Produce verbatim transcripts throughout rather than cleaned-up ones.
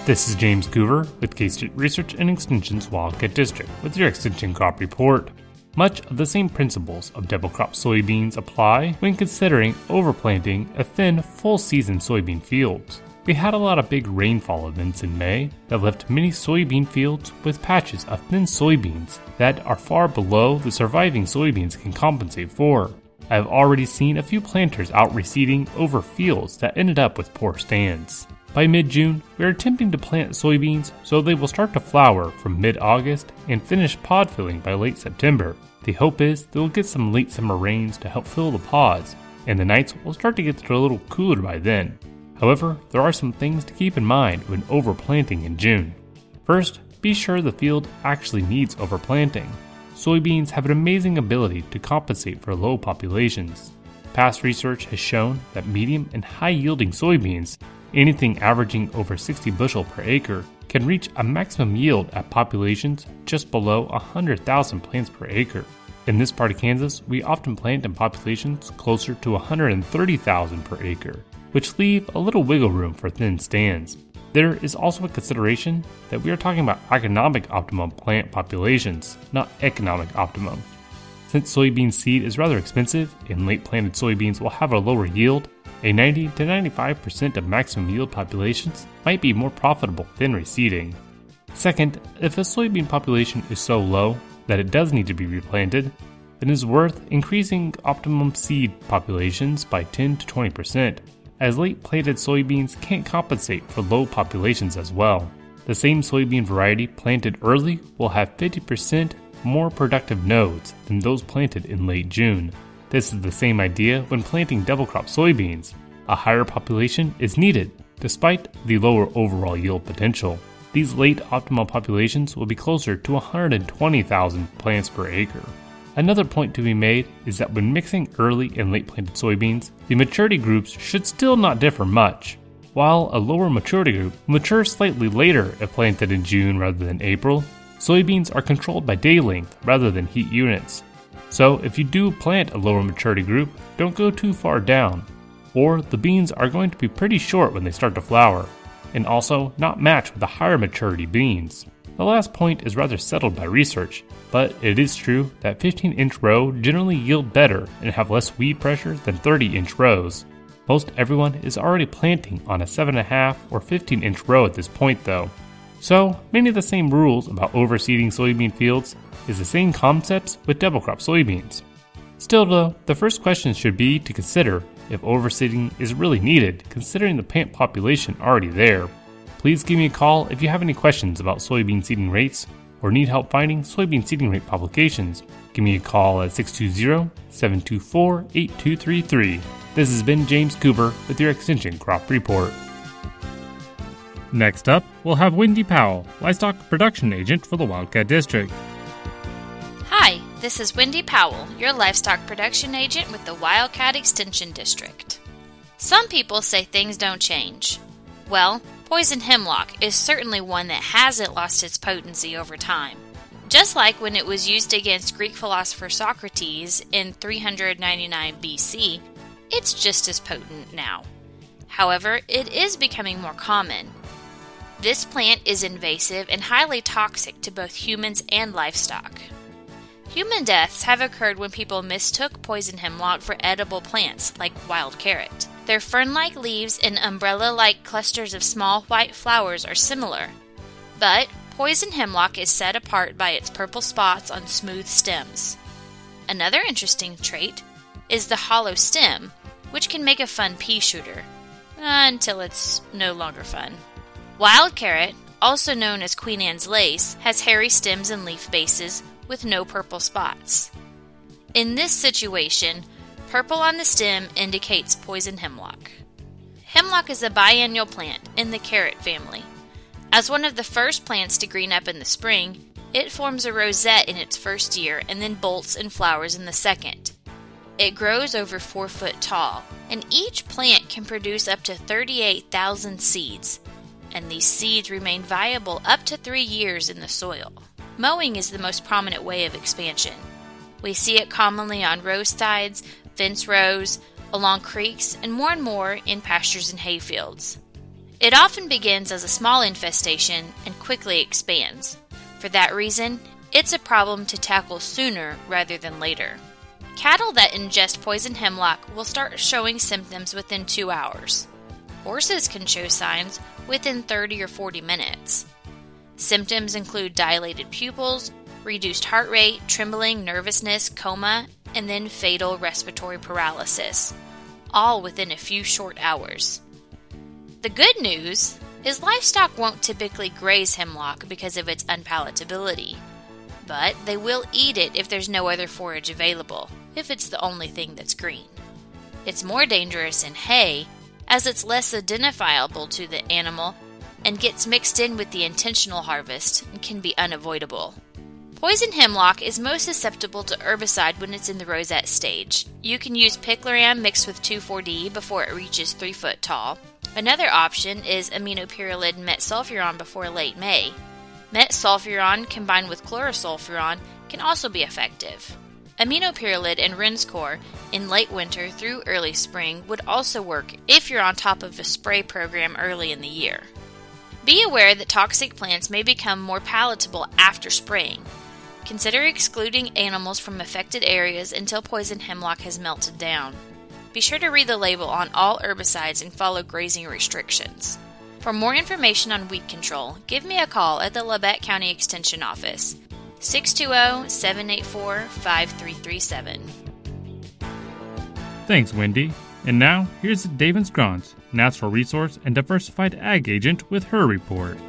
This is James Coover with K-State Research and Extension's Wildcat District with your Extension Crop Report. Much of the same principles of double crop soybeans apply when considering overplanting a thin, full-season soybean fields. We had a lot of big rainfall events in May that left many soybean fields with patches of thin soybeans that are far below the surviving soybeans can compensate for. I have already seen a few planters out reseeding over fields that ended up with poor stands. By mid-June, we are attempting to plant soybeans so they will start to flower from mid-August and finish pod filling by late September. The hope is they will get some late summer rains to help fill the pods, and the nights will start to get a little cooler by then. However, there are some things to keep in mind when overplanting in June. First, be sure the field actually needs overplanting. Soybeans have an amazing ability to compensate for low populations. Past research has shown that medium and high-yielding soybeans, anything averaging over sixty bushel per acre, can reach a maximum yield at populations just below one hundred thousand plants per acre. In this part of Kansas, we often plant in populations closer to one hundred thirty thousand per acre, which leave a little wiggle room for thin stands. There is also a consideration that we are talking about economic optimum plant populations, not economic optimum. Since soybean seed is rather expensive and late planted soybeans will have a lower yield, a ninety to ninety-five percent of maximum yield populations might be more profitable than reseeding. Second, if a soybean population is so low that it does need to be replanted, then it is worth increasing optimum seed populations by ten to twenty percent, as late planted soybeans can't compensate for low populations as well. The same soybean variety planted early will have fifty percent more productive nodes than those planted in late June. This is the same idea when planting double crop soybeans. A higher population is needed, despite the lower overall yield potential. These late optimal populations will be closer to one hundred twenty thousand plants per acre. Another point to be made is that when mixing early and late planted soybeans, the maturity groups should still not differ much. While a lower maturity group matures slightly later if planted in June rather than April, soybeans are controlled by day length rather than heat units. So if you do plant a lower maturity group, don't go too far down, or the beans are going to be pretty short when they start to flower, and also not match with the higher maturity beans. The last point is rather settled by research, but it is true that fifteen inch row generally yield better and have less weed pressure than thirty inch rows. Most everyone is already planting on a seven point five or fifteen inch row at this point though. So, many of the same rules about overseeding soybean fields is the same concepts with double crop soybeans. Still though, the first question should be to consider if overseeding is really needed considering the plant population already there. Please give me a call if you have any questions about soybean seeding rates or need help finding soybean seeding rate publications. Give me a call at six two zero, seven two four, eight two three three. This has been James Coover with your Extension Crop Report. Next up, we'll have Wendy Powell, Livestock Production Agent for the Wildcat District. Hi, this is Wendy Powell, your Livestock Production Agent with the Wildcat Extension District. Some people say things don't change. Well, poison hemlock is certainly one that hasn't lost its potency over time. Just like when it was used against Greek philosopher Socrates in three hundred ninety-nine B C, it's just as potent now. However, it is becoming more common. This plant is invasive and highly toxic to both humans and livestock. Human deaths have occurred when people mistook poison hemlock for edible plants like wild carrot. Their fern-like leaves and umbrella-like clusters of small white flowers are similar, but poison hemlock is set apart by its purple spots on smooth stems. Another interesting trait is the hollow stem, which can make a fun pea shooter, uh, until it's no longer fun. Wild carrot, also known as Queen Anne's lace, has hairy stems and leaf bases with no purple spots. In this situation, purple on the stem indicates poison hemlock. Hemlock is a biennial plant in the carrot family. As one of the first plants to green up in the spring, it forms a rosette in its first year and then bolts and flowers in the second. It grows over four foot tall, and each plant can produce up to thirty-eight thousand seeds, and these seeds remain viable up to three years in the soil. Mowing is the most prominent way of expansion. We see it commonly on roadsides, fence rows, along creeks, and more and more in pastures and hayfields. It often begins as a small infestation and quickly expands. For that reason, it's a problem to tackle sooner rather than later. Cattle that ingest poison hemlock will start showing symptoms within two hours. Horses can show signs within thirty or forty minutes. Symptoms include dilated pupils, reduced heart rate, trembling, nervousness, coma, and then fatal respiratory paralysis, all within a few short hours. The good news is livestock won't typically graze hemlock because of its unpalatability, but they will eat it if there's no other forage available, if it's the only thing that's green. It's more dangerous in hay, as it's less identifiable to the animal and gets mixed in with the intentional harvest and can be unavoidable. Poison hemlock is most susceptible to herbicide when it's in the rosette stage. You can use picloram mixed with two four D before it reaches three foot tall. Another option is aminopyrrolid metsulfuron before late May. Metsulfuron combined with chlorosulfuron can also be effective. Aminopyrrolid and Rinskor in late winter through early spring would also work if you're on top of a spray program early in the year. Be aware that toxic plants may become more palatable after spraying. Consider excluding animals from affected areas until poison hemlock has melted down. Be sure to read the label on all herbicides and follow grazing restrictions. For more information on weed control, give me a call at the Labette County Extension Office, six two zero, seven eight four, five three three seven. Thanks, Wendy. And now, here's David Scrons, Natural Resource and Diversified Ag Agent with her report.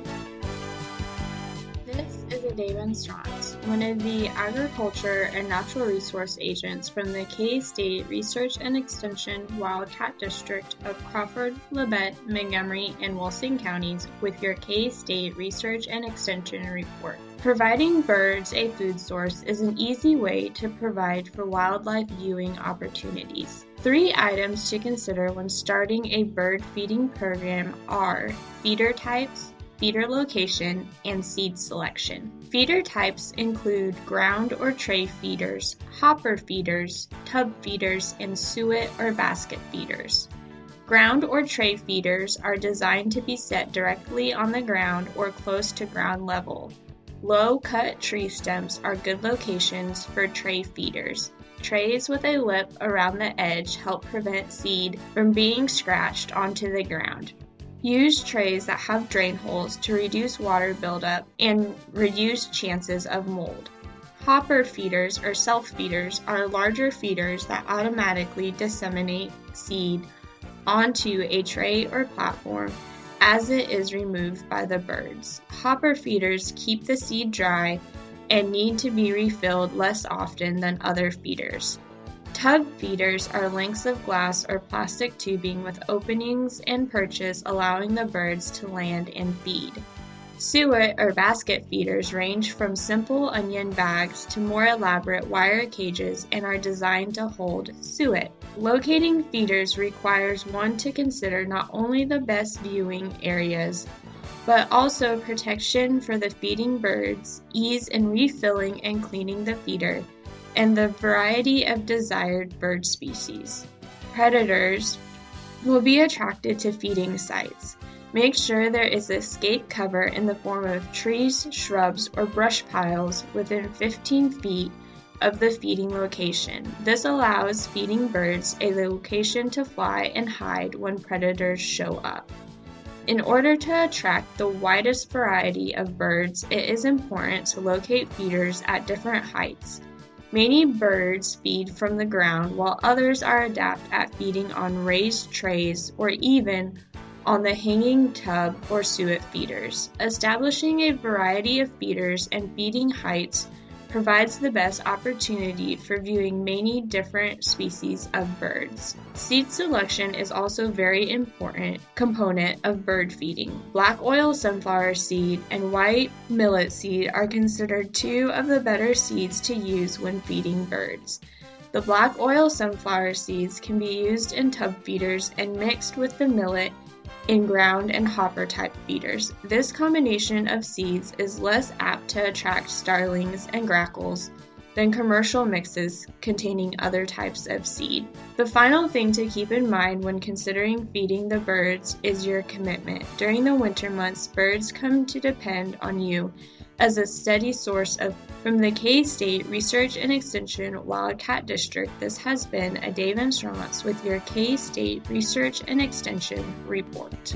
This is David Scrons, one of the Agriculture and Natural Resource Agents from the K-State Research and Extension Wildcat District of Crawford, Labette, Montgomery, and Wilson counties with your K-State Research and Extension report. Providing birds a food source is an easy way to provide for wildlife viewing opportunities. Three items to consider when starting a bird feeding program are feeder types, feeder location, and seed selection. Feeder types include ground or tray feeders, hopper feeders, tub feeders, and suet or basket feeders. Ground or tray feeders are designed to be set directly on the ground or close to ground level. Low-cut tree stems are good locations for tray feeders. Trays with a lip around the edge help prevent seed from being scratched onto the ground. Use trays that have drain holes to reduce water buildup and reduce chances of mold. Hopper feeders or self-feeders are larger feeders that automatically disseminate seed onto a tray or platform as it is removed by the birds. Hopper feeders keep the seed dry and need to be refilled less often than other feeders. Tub feeders are lengths of glass or plastic tubing with openings and perches allowing the birds to land and feed. Suet or basket feeders range from simple onion bags to more elaborate wire cages and are designed to hold suet. Locating feeders requires one to consider not only the best viewing areas, but also protection for the feeding birds, ease in refilling and cleaning the feeder, and the variety of desired bird species. Predators will be attracted to feeding sites. Make sure there is escape cover in the form of trees, shrubs, or brush piles within fifteen feet of the feeding location. This allows feeding birds a location to fly and hide when predators show up. In order to attract the widest variety of birds, it is important to locate feeders at different heights. Many birds feed from the ground, while others are adept at feeding on raised trays or even on the hanging tub or suet feeders. Establishing a variety of feeders and feeding heights provides the best opportunity for viewing many different species of birds. Seed selection is also a very important component of bird feeding. Black oil sunflower seed and white millet seed are considered two of the better seeds to use when feeding birds. The black oil sunflower seeds can be used in tub feeders and mixed with the millet in ground and hopper type feeders. This combination of seeds is less apt to attract starlings and grackles than commercial mixes containing other types of seed. The final thing to keep in mind when considering feeding the birds is your commitment. During the winter months, birds come to depend on you as a steady source of. From the K-State Research and Extension Wildcat District, this has been a Dave Strauss with your K-State Research and Extension report.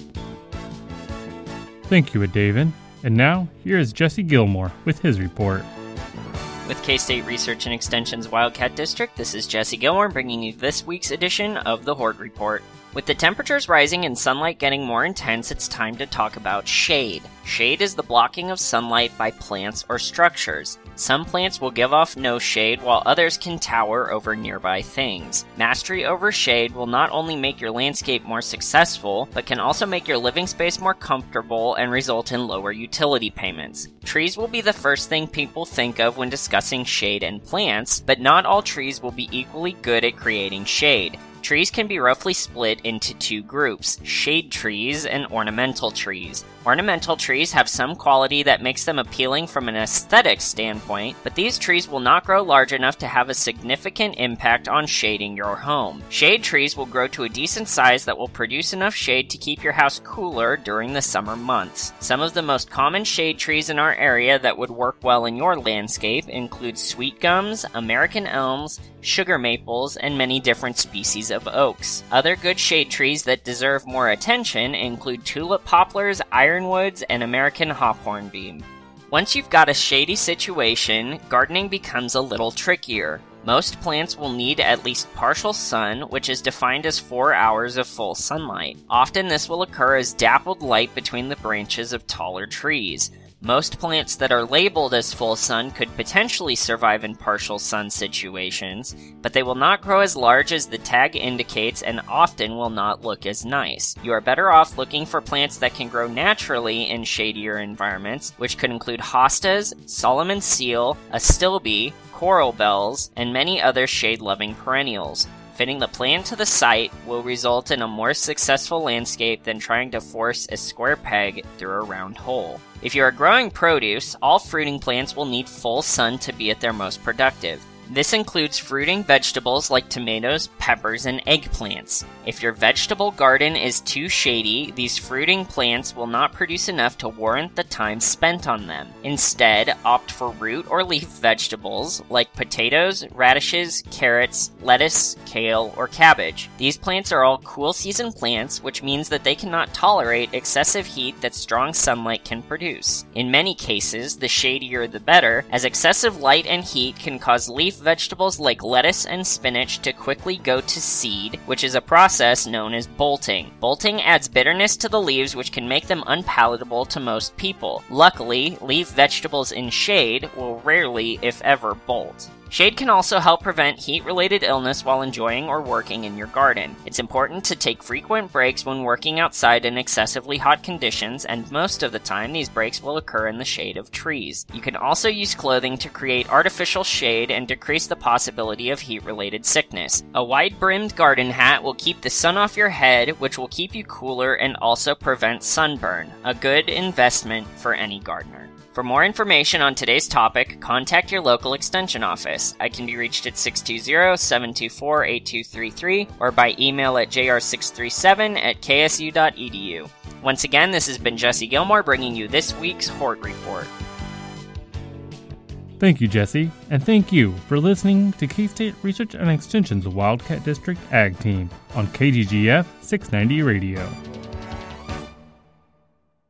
Thank you, Adavan. And now, here is Jesse Gilmore with his report. With K-State Research and Extension's Wildcat District, this is Jesse Gilmore bringing you this week's edition of the Horde Report. With the temperatures rising and sunlight getting more intense, it's time to talk about shade. Shade is the blocking of sunlight by plants or structures. Some plants will give off no shade, while others can tower over nearby things. Mastery over shade will not only make your landscape more successful, but can also make your living space more comfortable and result in lower utility payments. Trees will be the first thing people think of when discussing shade and plants, but not all trees will be equally good at creating shade. Trees can be roughly split into two groups, shade trees and ornamental trees. Ornamental trees have some quality that makes them appealing from an aesthetic standpoint, but these trees will not grow large enough to have a significant impact on shading your home. Shade trees will grow to a decent size that will produce enough shade to keep your house cooler during the summer months. Some of the most common shade trees in our area that would work well in your landscape include sweet gums, American elms, sugar maples, and many different species of oaks. Other good shade trees that deserve more attention include tulip poplars, ironwoods, and American hawthornbeam. Once you've got a shady situation, gardening becomes a little trickier. Most plants will need at least partial sun, which is defined as four hours of full sunlight. Often this will occur as dappled light between the branches of taller trees. Most plants that are labeled as full sun could potentially survive in partial sun situations, but they will not grow as large as the tag indicates and often will not look as nice. You are better off looking for plants that can grow naturally in shadier environments, which could include hostas, Solomon seal, astilbe, coral bells, and many other shade-loving perennials. Fitting the plan to the site will result in a more successful landscape than trying to force a square peg through a round hole. If you are growing produce, all fruiting plants will need full sun to be at their most productive. This includes fruiting vegetables like tomatoes, peppers, and eggplants. If your vegetable garden is too shady, these fruiting plants will not produce enough to warrant the time spent on them. Instead, opt for root or leaf vegetables like potatoes, radishes, carrots, lettuce, kale, or cabbage. These plants are all cool season plants, which means that they cannot tolerate excessive heat that strong sunlight can produce. In many cases, the shadier the better, as excessive light and heat can cause leaf vegetables like lettuce and spinach to quickly go to seed, which is a process known as bolting. Bolting adds bitterness to the leaves, which can make them unpalatable to most people. Luckily, leaf vegetables in shade will rarely, if ever, bolt. Shade can also help prevent heat-related illness while enjoying or working in your garden. It's important to take frequent breaks when working outside in excessively hot conditions, and most of the time these breaks will occur in the shade of trees. You can also use clothing to create artificial shade and decrease the possibility of heat-related sickness. A wide-brimmed garden hat will keep the sun off your head, which will keep you cooler and also prevent sunburn. A good investment for any gardener. For more information on today's topic, contact your local extension office. I can be reached at six two zero, seven two four, eight two three three or by email at j r six three seven at k s u dot e d u. Once again, this has been Jesse Gilmore bringing you this week's Horde Report. Thank you, Jesse, and thank you for listening to K-State Research and Extension's Wildcat District Ag Team on K G G F six ninety Radio.